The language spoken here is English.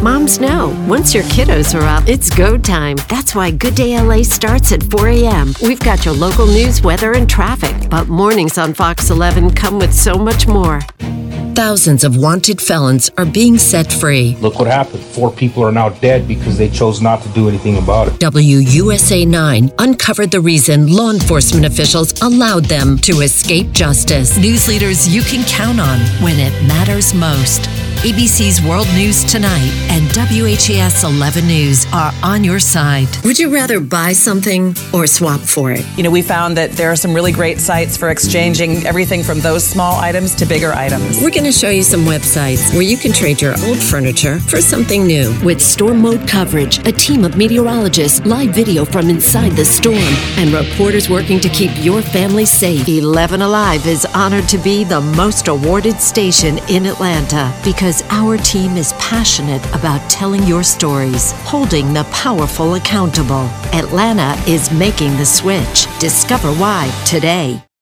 Moms know, once your kiddos are up, it's go time. That's why Good Day LA starts at 4 a.m. We've got your local news, weather, and traffic. But mornings on Fox 11 come with so much more. Thousands of wanted felons are being set free. Look what happened. 4 people are now dead because they chose not to do anything about it. WUSA 9 uncovered the reason law enforcement officials allowed them to escape justice. News leaders you can count on when it matters most. ABC's World News Tonight and WHAS 11 News are on your side. Would you rather buy something or swap for it? You know, we found that there are some really great sites for exchanging everything from those small items to bigger items. We're going to show you some websites where you can trade your old furniture for something new. With storm mode coverage, a team of meteorologists, live video from inside the storm, and reporters working to keep your family safe. 11 Alive is honored to be the most awarded station in Atlanta because our team is passionate about telling your stories, holding the powerful accountable. Atlanta is making the switch. Discover why today.